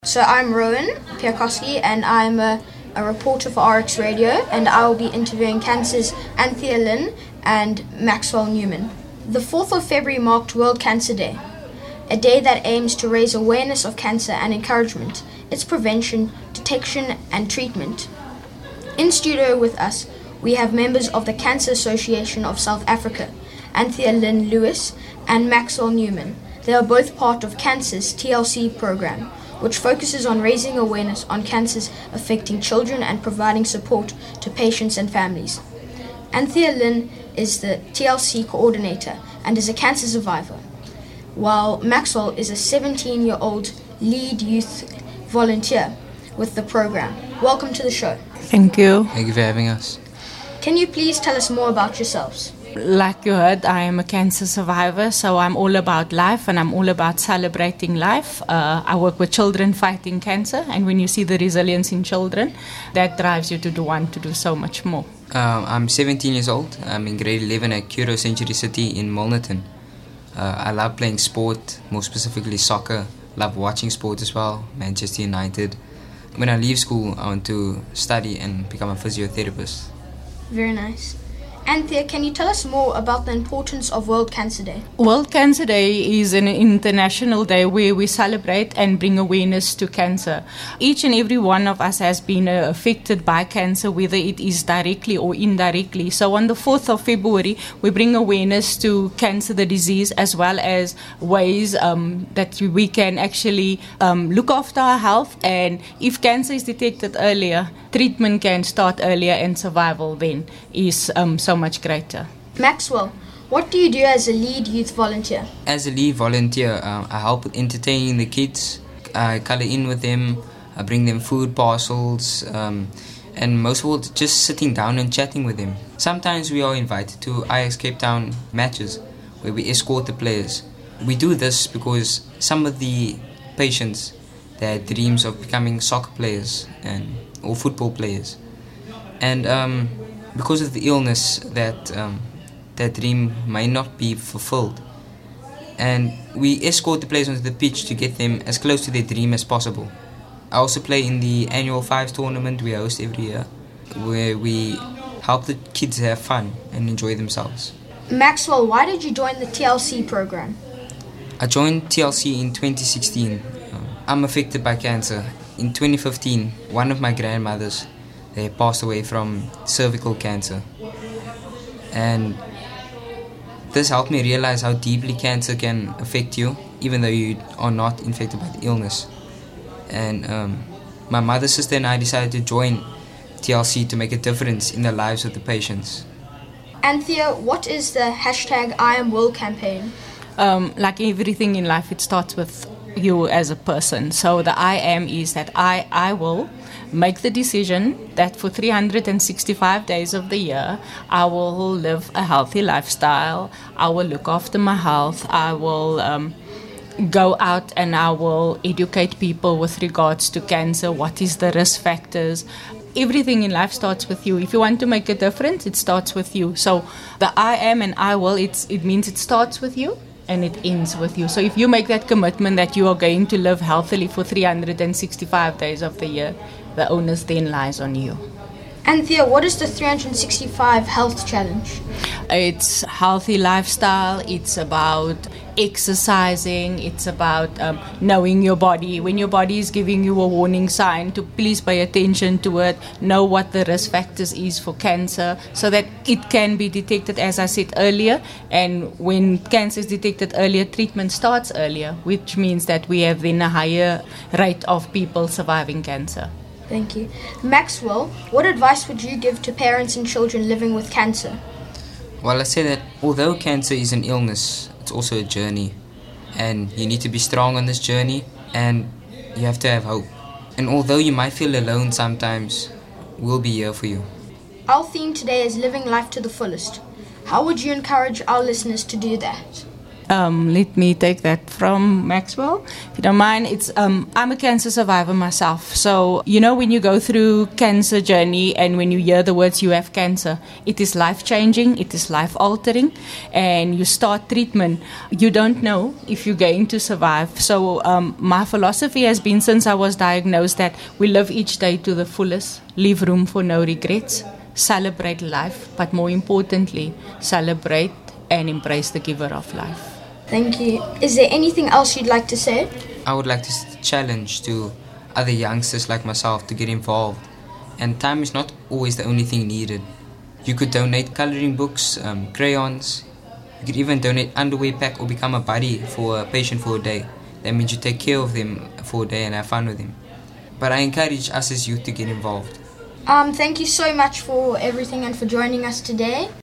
So I'm Rowan Piakoski and I'm a reporter for RX Radio, and I will be interviewing Cancer's Anthea Lynn and Maxwell Newman. The 4th of February marked World Cancer Day, a day that aims to raise awareness of cancer and encouragement, its prevention, detection and treatment. In studio with us, we have members of the Cancer Association of South Africa, Anthea Lynn Lewis and Maxwell Newman. They are both part of Cancer's TLC program, which focuses on raising awareness on cancers affecting children and providing support to patients and families. Anthea Lynn is the TLC coordinator and is a cancer survivor, while Maxwell is a 17-year-old lead youth volunteer with the program. Welcome to the show. Thank you. Thank you for having us. Can you please tell us more about yourselves? Like you heard, I am a cancer survivor, so I'm all about life and I'm all about celebrating life. I work with children fighting cancer, and when you see the resilience in children, that drives you to want to do so much more. I'm 17 years old. I'm in grade 11 at Curro Century City in Milnerton. I love playing sport, more specifically soccer. Love watching sport as well, Manchester United. When I leave school, I want to study and become a physiotherapist. Very nice. Anthea, can you tell us more about the importance of World Cancer Day? World Cancer Day is an international day where we celebrate and bring awareness to cancer. Each and every one of us has been affected by cancer, whether it is directly or indirectly. So on the 4th of February, we bring awareness to cancer, the disease, as well as ways that we can actually look after our health. And if cancer is detected earlier, treatment can start earlier and survival then is so much greater. Maxwell, what do you do as a lead youth volunteer? As a lead volunteer, I help with entertaining the kids. I colour in with them, I bring them food parcels, and most of all, just sitting down and chatting with them. Sometimes we are invited to Ajax Cape Town matches where we escort the players. We do this because some of the patients, they had dreams of becoming soccer players or football players. And because of the illness, that dream may not be fulfilled. And we escort the players onto the pitch to get them as close to their dream as possible. I also play in the annual Fives tournament we host every year, where we help the kids have fun and enjoy themselves. Maxwell, why did you join the TLC program? I joined TLC in 2016. I'm affected by cancer. In 2015, one of my grandmothers, they passed away from cervical cancer. And this helped me realize how deeply cancer can affect you, even though you are not infected by the illness. And my mother's sister and I decided to join TLC to make a difference in the lives of the patients. Anthea, what is the #IamWorld campaign? Like everything in life, it starts with you as a person. So the I am is that I will make the decision that for 365 days of the year, I will live a healthy lifestyle, I will look after my health, I will go out and I will educate people with regards to cancer, what is the risk factors. Everything in life starts with you. If you want to make a difference, it starts with you. So the I am and I will, it means it starts with you and it ends with you. So if you make that commitment that you are going to live healthily for 365 days of the year, the onus then lies on you. Anthea, what is the 365 Health Challenge? It's healthy lifestyle, it's about exercising, it's about knowing your body. When your body is giving you a warning sign, to please pay attention to it, know what the risk factors is for cancer, so that it can be detected, as I said earlier. And when cancer is detected earlier, treatment starts earlier, which means that we have then a higher rate of people surviving cancer. Thank you. Maxwell, what advice would you give to parents and children living with cancer? Well, I say that although cancer is an illness, it's also a journey. And you need to be strong on this journey, and you have to have hope. And although you might feel alone sometimes, we'll be here for you. Our theme today is living life to the fullest. How would you encourage our listeners to do that? Let me take that from Maxwell, if you don't mind. I'm a cancer survivor myself. So, when you go through cancer journey and when you hear the words "you have cancer," it is life-changing, it is life-altering, and you start treatment. You don't know if you're going to survive. So, my philosophy has been since I was diagnosed that we live each day to the fullest, leave room for no regrets, celebrate life, but more importantly, celebrate and embrace the giver of life. Thank you. Is there anything else you'd like to say? I would like to challenge to other youngsters like myself to get involved. And time is not always the only thing needed. You could donate coloring books, crayons. You could even donate underwear pack or become a buddy for a patient for a day. That means you take care of them for a day and have fun with them. But I encourage us as youth to get involved. Thank you so much for everything and for joining us today.